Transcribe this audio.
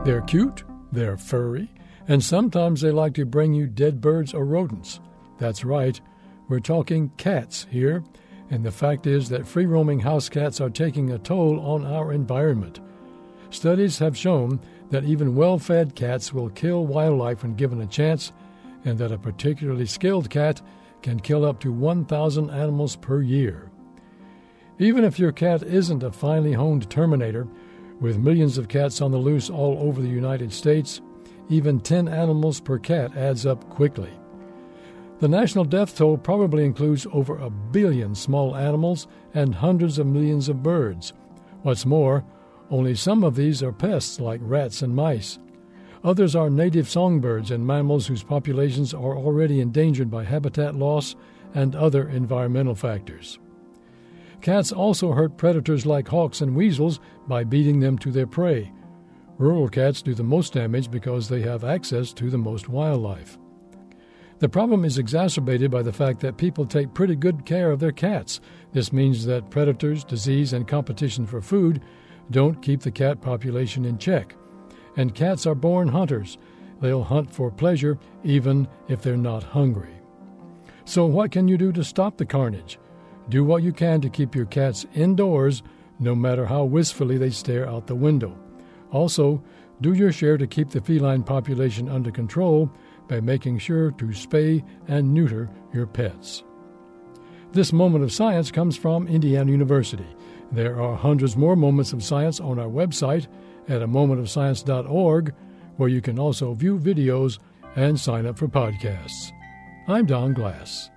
They're cute, they're furry, and sometimes they like to bring you dead birds or rodents. That's right, we're talking cats here, and the fact is that free-roaming house cats are taking a toll on our environment. Studies have shown that even well-fed cats will kill wildlife when given a chance, and that a particularly skilled cat can kill up to 1,000 animals per year. Even if your cat isn't a finely honed Terminator, with millions of cats on the loose all over the United States, even 10 animals per cat adds up quickly. The national death toll probably includes over 1 billion small animals and hundreds of millions of birds. What's more, only some of these are pests like rats and mice. Others are native songbirds and mammals whose populations are already endangered by habitat loss and other environmental factors. Cats also hurt predators like hawks and weasels by beating them to their prey. Rural cats do the most damage because they have access to the most wildlife. The problem is exacerbated by the fact that people take pretty good care of their cats. This means that predators, disease, and competition for food don't keep the cat population in check. And cats are born hunters. They'll hunt for pleasure even if they're not hungry. So what can you do to stop the carnage? Do what you can to keep your cats indoors, no matter how wistfully they stare out the window. Also, do your share to keep the feline population under control by making sure to spay and neuter your pets. This moment of science comes from Indiana University. There are hundreds more moments of science on our website at amomentofscience.org, where you can also view videos and sign up for podcasts. I'm Don Glass.